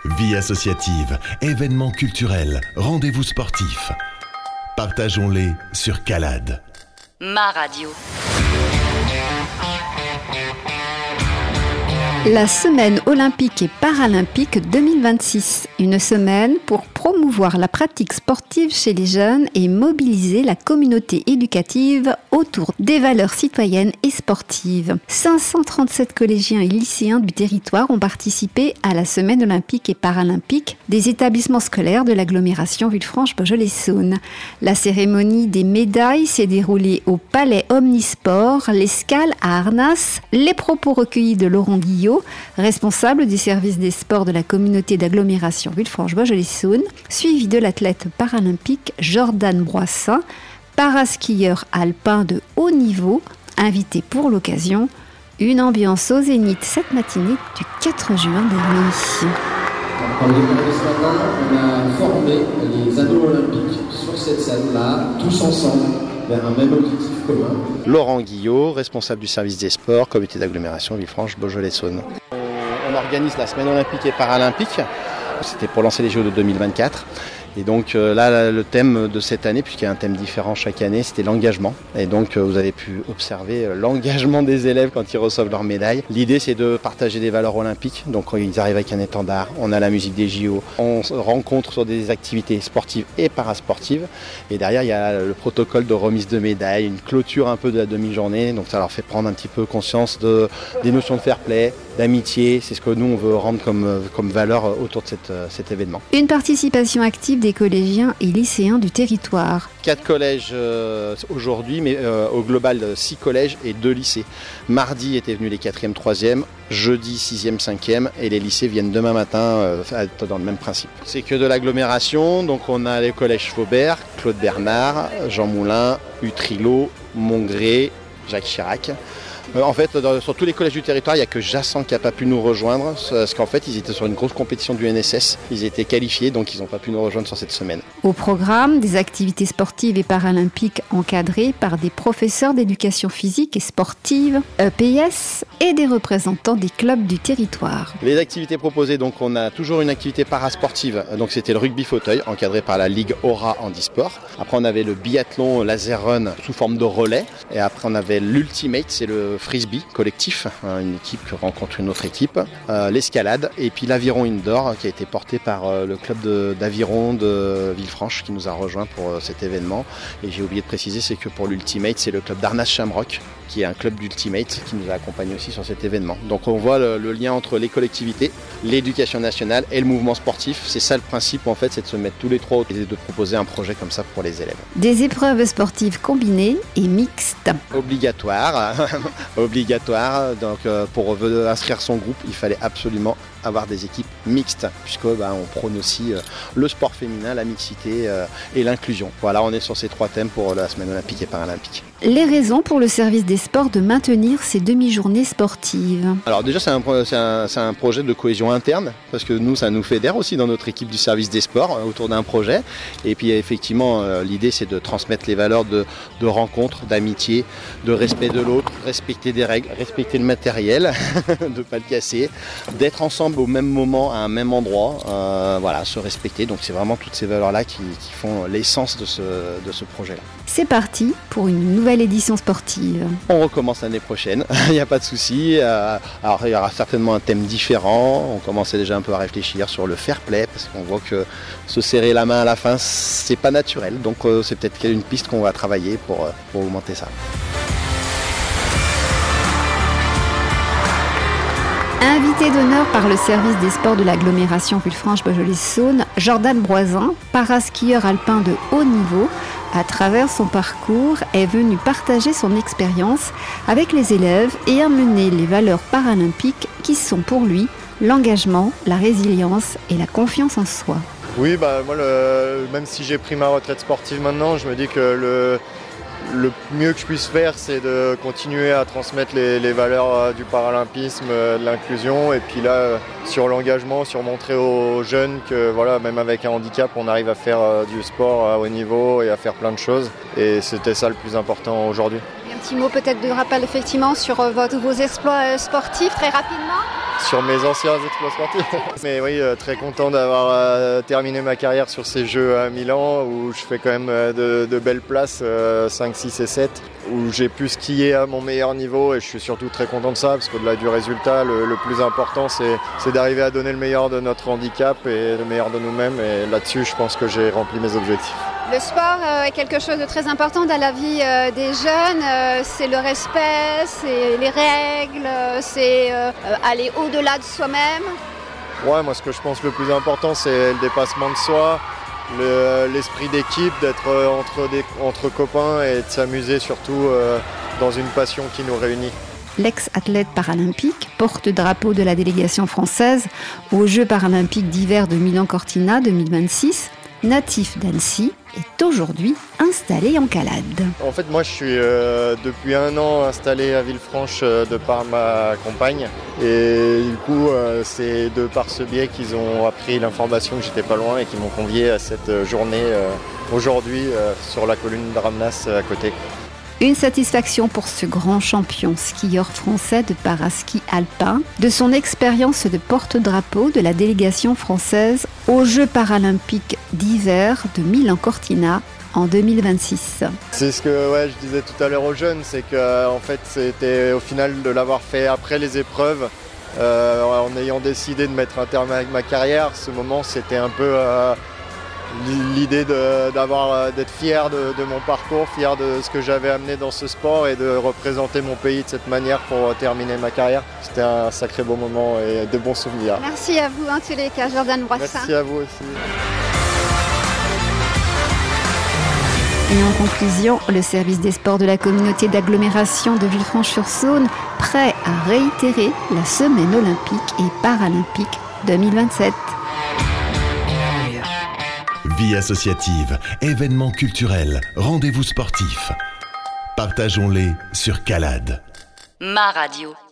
Vie associative, événements culturels, rendez-vous sportifs. Partageons-les sur Calade. Ma radio. La semaine olympique et paralympique 2026. Une semaine pour promouvoir la pratique sportive chez les jeunes et mobiliser la communauté éducative autour des valeurs citoyennes et sportives. 537 collégiens et lycéens du territoire ont participé à la semaine olympique et paralympique des établissements scolaires de l'agglomération Villefranche-Beaujolais-Saône. La cérémonie des médailles s'est déroulée au Palais Omnisport, l'Escale à Arnas. Les propos recueillis de Laurent Guillot, responsable du service des sports de la communauté d'agglomération Villefranche-Beaujolais-Saône, suivi de l'athlète paralympique Jordan Broissin, paraskieur alpin de haut niveau, invité pour l'occasion. Une ambiance au Zénith cette matinée du 4 juin dernier. Comme vous l'avez ce matin, on a formé les ados olympiques sur cette scène-là, tous ensemble, vers un même objectif commun. Laurent Guillot, responsable du service des sports, comité d'agglomération Villefranche-Beaujolais-Saône. On organise la semaine olympique et paralympique. C'était pour lancer les Jeux de 2024. Et donc là, le thème de cette année, puisqu'il y a un thème différent chaque année, c'était l'engagement. Et donc vous avez pu observer l'engagement des élèves quand ils reçoivent leur médaille. L'idée, c'est de partager des valeurs olympiques. Donc ils arrivent avec un étendard, on a la musique des JO, on se rencontre sur des activités sportives et parasportives. Et derrière, il y a le protocole de remise de médailles, une clôture un peu de la demi-journée. Donc ça leur fait prendre un petit peu conscience des notions de fair play, d'amitié. C'est ce que nous, on veut rendre comme valeur autour de cet événement. Une participation active des collégiens et lycéens du territoire. 4 collèges aujourd'hui, mais au global 6 collèges et 2 lycées. Mardi étaient venus les 4e, 3e, jeudi 6e, 5e et les lycées viennent demain matin dans le même principe. C'est que de l'agglomération, donc on a les collèges Faubert, Claude Bernard, Jean Moulin, Utrillo, Mongré, Jacques Chirac. En fait, sur tous les collèges du territoire, il n'y a que Jassan qui n'a pas pu nous rejoindre, parce qu'en fait, ils étaient sur une grosse compétition du NSS. Ils étaient qualifiés, donc ils n'ont pas pu nous rejoindre sur cette semaine. Au programme, des activités sportives et paralympiques encadrées par des professeurs d'éducation physique et sportive, EPS, et des représentants des clubs du territoire. Les activités proposées, donc on a toujours une activité parasportive. Donc c'était le rugby fauteuil, encadré par la Ligue Aura Handisport. Après, on avait le biathlon laser run sous forme de relais. Et après, on avait l'Ultimate, c'est le frisbee collectif, une équipe qui rencontre une autre équipe, l'escalade et puis l'aviron indoor qui a été porté par le club d'aviron de Villefranche qui nous a rejoint pour cet événement. Et j'ai oublié de préciser, c'est que pour l'Ultimate, c'est le club d'Arnas Shamrock qui est un club d'Ultimate qui nous a accompagnés aussi sur cet événement. Donc on voit le lien entre les collectivités, l'éducation nationale et le mouvement sportif. C'est ça le principe en fait, c'est de se mettre tous les trois et de proposer un projet comme ça pour les élèves. Des épreuves sportives combinées et mixtes. Obligatoire. Donc pour inscrire son groupe, il fallait absolument avoir des équipes mixtes, puisque on prône aussi le sport féminin, la mixité et l'inclusion. Voilà, on est sur ces 3 thèmes pour la semaine olympique et paralympique. Les raisons pour le service des sports de maintenir ces demi-journées sportives. Alors déjà, c'est un projet de cohésion interne, parce que nous, ça nous fédère aussi dans notre équipe du service des sports autour d'un projet. Et puis effectivement, l'idée, c'est de transmettre les valeurs de rencontre, d'amitié, de respect de l'autre, respecter des règles, respecter le matériel, de ne pas le casser, d'être ensemble au même moment, à un même endroit, se respecter. Donc c'est vraiment toutes ces valeurs-là qui font l'essence de ce projet-là. C'est parti pour une nouvelle édition sportive. On recommence l'année prochaine, il n'y a pas de souci. Alors il y aura certainement un thème différent. On commençait déjà un peu à réfléchir sur le fair play, parce qu'on voit que se serrer la main à la fin, c'est pas naturel. Donc c'est peut-être une piste qu'on va travailler pour augmenter ça. Invité d'honneur par le service des sports de l'agglomération Villefranche-Beaujolais-Saône, Jordan Broissin, paraskieur alpin de haut niveau, à travers son parcours, est venu partager son expérience avec les élèves et amener les valeurs paralympiques qui sont pour lui l'engagement, la résilience et la confiance en soi. Oui, moi, même si j'ai pris ma retraite sportive maintenant, je me dis que le mieux que je puisse faire, c'est de continuer à transmettre les valeurs du paralympisme, de l'inclusion. Et puis là, sur l'engagement, sur montrer aux jeunes que même avec un handicap, on arrive à faire du sport à haut niveau et à faire plein de choses. Et c'était ça le plus important aujourd'hui. Et un petit mot peut-être de rappel effectivement sur vos exploits sportifs très rapidement. sur mes anciens exploits sportifs. Mais oui, très content d'avoir terminé ma carrière sur ces Jeux à Milan où je fais quand même de belles places, 5, 6 et 7, où j'ai pu skier à mon meilleur niveau et je suis surtout très content de ça parce qu'au-delà du résultat, le plus important c'est d'arriver à donner le meilleur de notre handicap et le meilleur de nous-mêmes et là-dessus je pense que j'ai rempli mes objectifs. Le sport est quelque chose de très important dans la vie des jeunes. C'est le respect, c'est les règles, c'est aller au-delà de soi-même. Ouais, moi ce que je pense le plus important c'est le dépassement de soi, l'esprit d'équipe, d'être entre copains et de s'amuser surtout dans une passion qui nous réunit. L'ex-athlète paralympique, porte-drapeau de la délégation française aux Jeux paralympiques d'hiver de Milan-Cortina 2026, natif d'Annecy, est aujourd'hui installé en Calade. En fait, moi, je suis depuis 1 an installé à Villefranche de par ma compagne. Et du coup, c'est de par ce biais qu'ils ont appris l'information que j'étais pas loin et qu'ils m'ont convié à cette journée aujourd'hui sur la colline de Ramnas à côté. Une satisfaction pour ce grand champion skieur français de paraski alpin, de son expérience de porte-drapeau de la délégation française aux Jeux paralympiques d'hiver de Milan-Cortina en 2026. C'est ce que je disais tout à l'heure aux jeunes, c'est que en fait, c'était au final de l'avoir fait après les épreuves, en ayant décidé de mettre un terme avec ma carrière. Ce moment, c'était un peu l'idée d'être fier de mon parcours, fier de ce que j'avais amené dans ce sport et de représenter mon pays de cette manière pour terminer ma carrière. C'était un sacré beau moment et de bons souvenirs. Merci à vous en tous les cas, Jordan Boissin. Merci à vous aussi. Et en conclusion, le service des sports de la communauté d'agglomération de Villefranche-sur-Saône, prêt à réitérer la semaine olympique et paralympique 2027. Vie associative, événements culturels, rendez-vous sportifs. Partageons-les sur Calade. Ma radio.